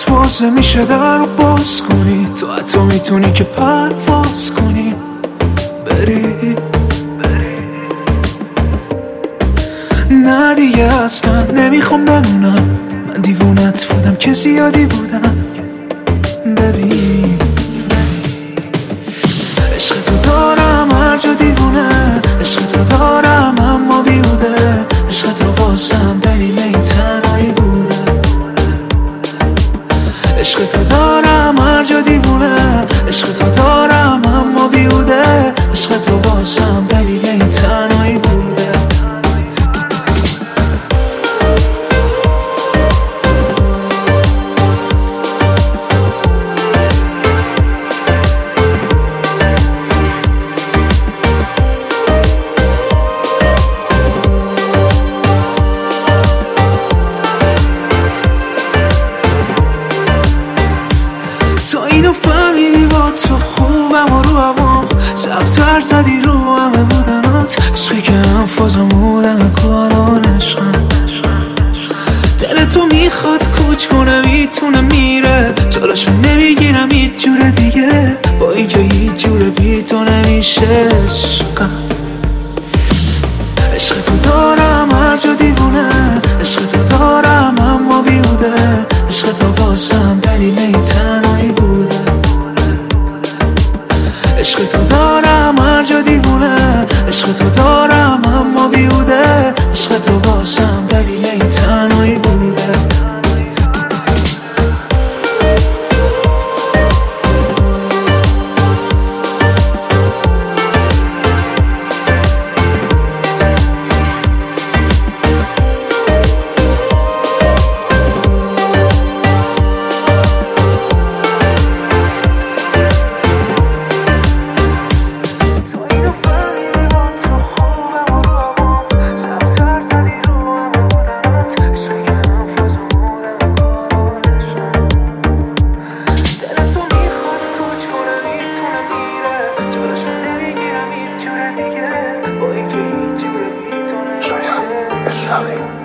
بازه میشه در رو باز کنی، تو حتی میتونی که پرواز کنی بری. نه دیگه اصلا نمیخوام بمونم، من دیوونت بودم که زیادی بودم. ببین عشق تو دارم هر جا دیوونه، عشق تو دارم اما بیهوده، عشق تو واسم دلیل این تنهایی بوده. عشق تو دارم هر جا دیوونه، عشق تو دارم اما بیهوده، عشق تو واسم دلیل این تنهایی بوده. تا اینو فهمیدی با تو خوبم و رو هوام، سبتر زدی رو همه بودنات، عشقی که هم فازم بودم کاران عشقم. دل تو میخواد کوچ کنه میتونه میره، جلوشو نمیگیرم هیچ جور دیگه، با اینکه هیچ جور بی تو نمیشه عشقم. عشق تو دارم هر جا دیوونه، عشق تو دارم اما بیهوده، عشق تو واسم دلیل این تنهایی بوده. عشق تو دارم هر جا دیوونه، عشق تو دارم اما بیهوده، عشق تو واسم دلیل این تنهایی بوده. شاید اشراقی